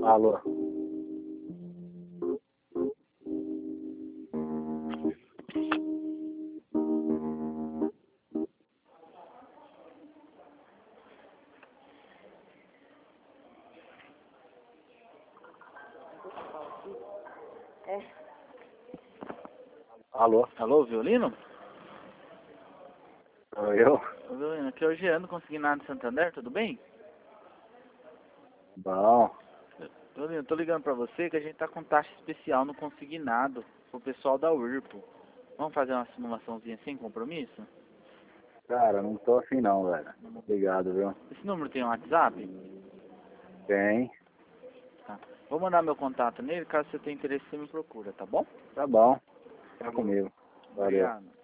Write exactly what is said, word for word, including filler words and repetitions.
Alô. É. Alô. Alô, Violino? Sou eu? Ô, Violino, aqui é o Jean do Consignado de Santander, tudo bem? Bom. Violino, tô ligando pra você que a gente tá com taxa especial no Consignado pro pessoal da Whirlpool. Vamos fazer uma simulaçãozinha sem compromisso? Cara, não tô afim não, velho. Obrigado, viu? Esse número tem um WhatsApp? Tem. Tá. Vou mandar meu contato nele, caso você tenha interesse você me procura, tá bom? Tá bom. Tá comigo. Valeu. Obrigado.